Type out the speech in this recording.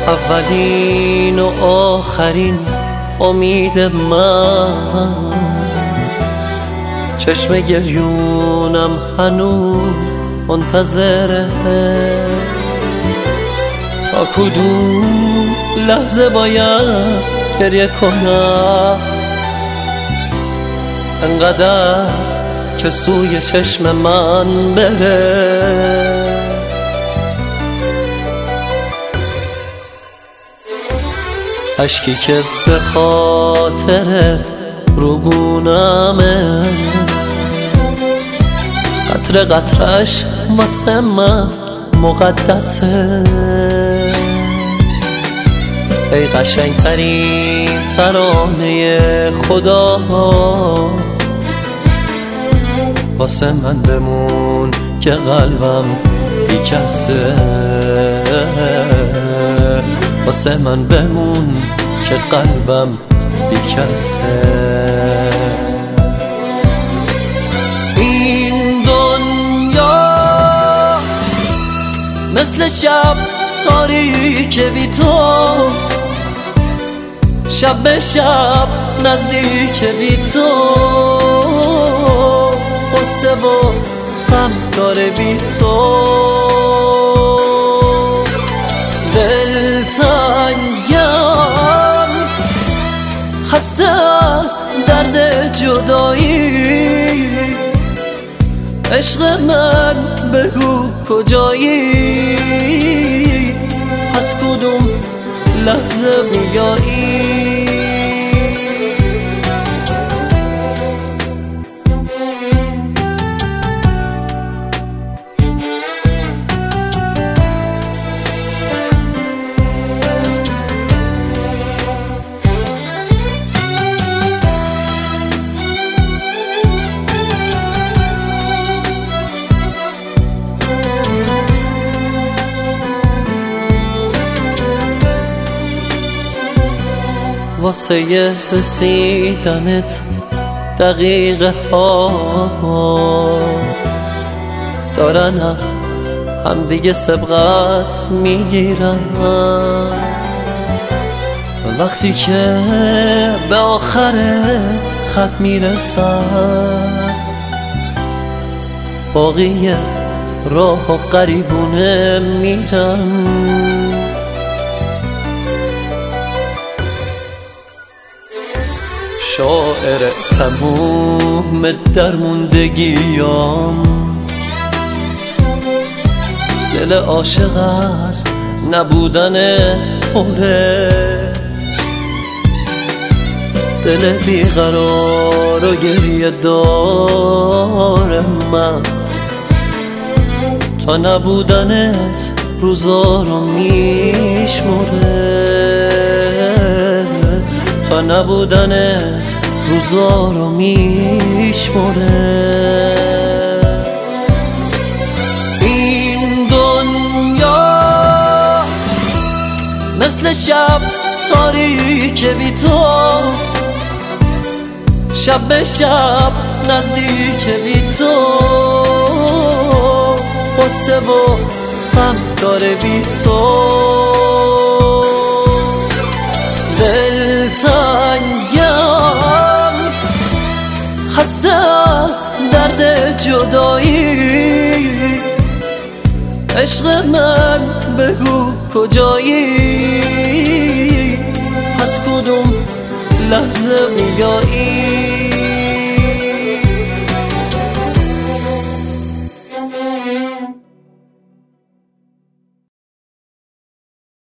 اولین و آخرین امید من، چشم گریونم هنوز منتظره تا کدوم لحظه باید گریه کنم انقدر که سوی چشم من بره. اشکی که به خاطرت روگونمه، قطره قطرش واسه من مقدسه. ای قشنگ ترین ترانه خدا، واسه من بمون که قلبم بی کسه. واسه من بمون که قلبم بی کسه. این دنیا مثل شب تاریک بی تو، شب به شب نزدیک بی تو، قصه و غم داره بی تو. دلتنگم خسته از درد جدایی، عشق من بگو کجایی، از کدوم لحظه بیایی. واسه رسیدنت دقیقه ها دارن از همدیگه سبقت میگیرن. وقتی که به آخر خط میرسن، باقی راه و قریبونه میرن. شاعر تموم درموندگیام، دل عاشق از نبودنت پره، دل بیقرار و گریه دار من، تا نبودنت روزا رو میشمره، تا نبودنت روزا رو میشمره. این دنیا مثل شب تاریک بی تو، شب به شب نزدیک بی تو، قصه و غم داره بی تو. دلتنگم خسته از درد جدایی، عشق من بگو کجایی، از کدوم لحظه بیایی.